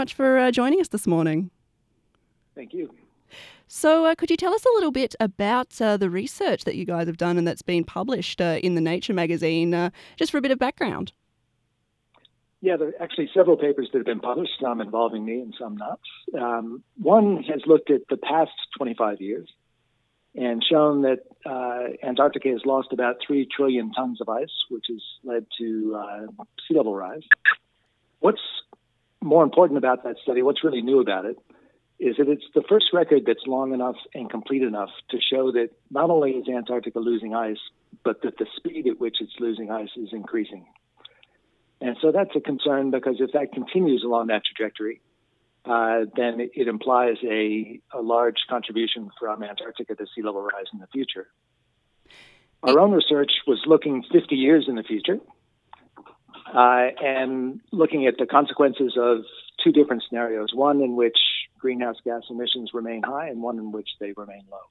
much for joining us this morning. Thank you. So could you tell us a little bit about the research that you guys have done and that's been published in the Nature magazine, just for a bit of background? Yeah, there are actually several papers that have been published, some involving me and some not. One has looked at the past 25 years and shown that Antarctica has lost about 3 trillion tons of ice, which has led to sea level rise. What's more important about that study, what's really new about it, is that it's the first record that's long enough and complete enough to show that not only is Antarctica losing ice, but that the speed at which it's losing ice is increasing. And so that's a concern because if that continues along that trajectory, then it implies a large contribution from Antarctica to sea level rise in the future. Our own research was looking 50 years in the future and looking at the consequences of 2 different scenarios, one in which greenhouse gas emissions remain high and one in which they remain low.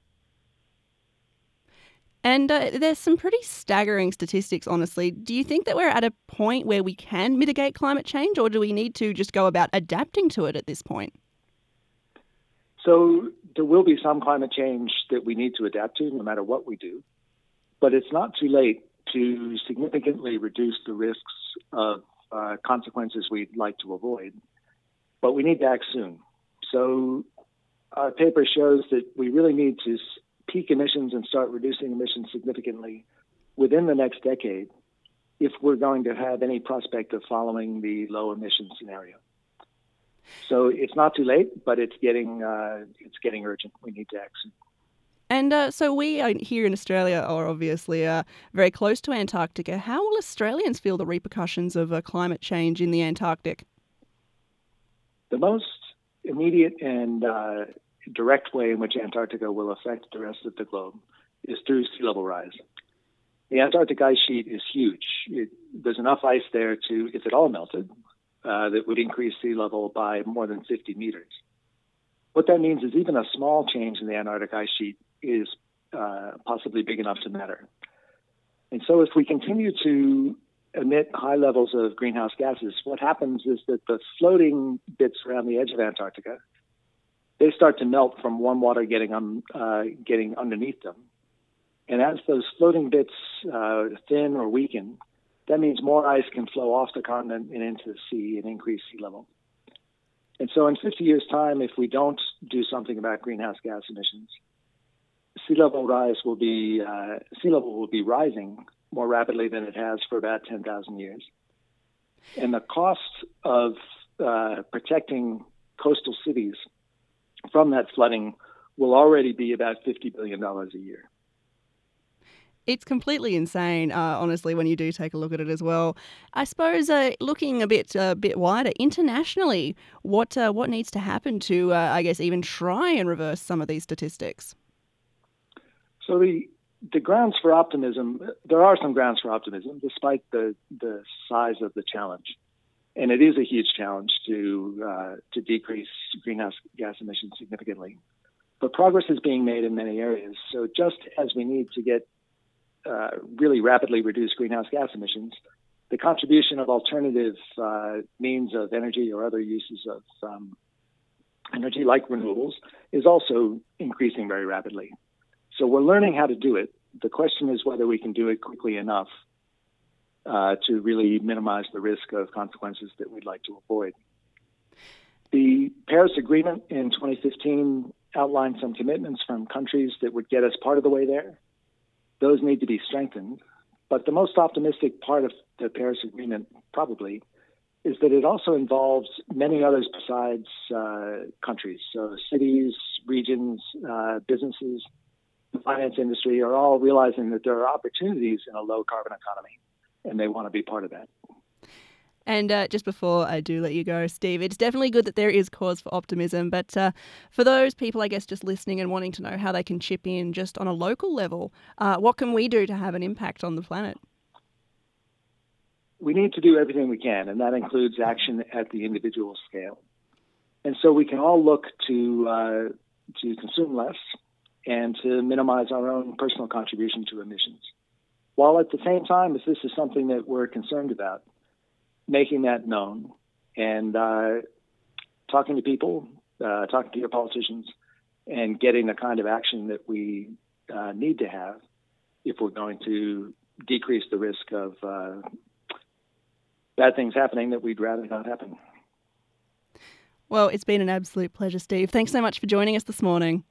And there's some pretty staggering statistics, honestly. Do you think that we're at a point where we can mitigate climate change, or do we need to just go about adapting to it at this point? So there will be some climate change that we need to adapt to no matter what we do, but it's not too late to significantly reduce the risks of consequences we'd like to avoid, but we need to act soon. So our paper shows that we really need to peak emissions and start reducing emissions significantly within the next decade if we're going to have any prospect of following the low emission scenario. So it's not too late, but it's getting urgent. We need to act soon. And so we here in Australia are obviously very close to Antarctica. How will Australians feel the repercussions of climate change in the Antarctic? The most immediate and direct way in which Antarctica will affect the rest of the globe is through sea level rise. The Antarctic ice sheet is huge. There's enough ice there to, if it all melted, that would increase sea level by more than 50 meters. What that means is even a small change in the Antarctic ice sheet is possibly big enough to matter. And so if we continue to emit high levels of greenhouse gases, what happens is that the floating bits around the edge of Antarctica, they start to melt from warm water getting underneath them. And as those floating bits thin or weaken, that means more ice can flow off the continent and into the sea and increase sea level. And so in 50 years' time, if we don't do something about greenhouse gas emissions, sea level will be rising more rapidly than it has for about 10,000 years. And the cost of protecting coastal cities from that flooding will already be about $50 billion a year. It's completely insane, honestly, when you do take a look at it as well. I suppose looking a bit wider, internationally, what needs to happen to, I guess, even try and reverse some of these statistics? So the grounds for optimism, there are some grounds for optimism, despite the size of the challenge. And it is a huge challenge to decrease greenhouse gas emissions significantly. But progress is being made in many areas. So just as we need to get really rapidly reduce greenhouse gas emissions, the contribution of alternative means of energy or other uses of energy like renewables is also increasing very rapidly. So we're learning how to do it. The question is whether we can do it quickly enough to really minimize the risk of consequences that we'd like to avoid. The Paris Agreement in 2015 outlined some commitments from countries that would get us part of the way there. Those need to be strengthened. But the most optimistic part of the Paris Agreement probably is that it also involves many others besides countries. So cities, regions, businesses, the finance industry are all realizing that there are opportunities in a low carbon economy, and they want to be part of that. And just before I do let you go, Steve, it's definitely good that there is cause for optimism. But for those people, I guess, just listening and wanting to know how they can chip in just on a local level, what can we do to have an impact on the planet? We need to do everything we can, and that includes action at the individual scale. And so we can all look to consume less and to minimize our own personal contribution to emissions. While at the same time, if this is something that we're concerned about, making that known and talking to people, talking to your politicians, and getting the kind of action that we need to have if we're going to decrease the risk of bad things happening that we'd rather not happen. Well, it's been an absolute pleasure, Steve. Thanks so much for joining us this morning.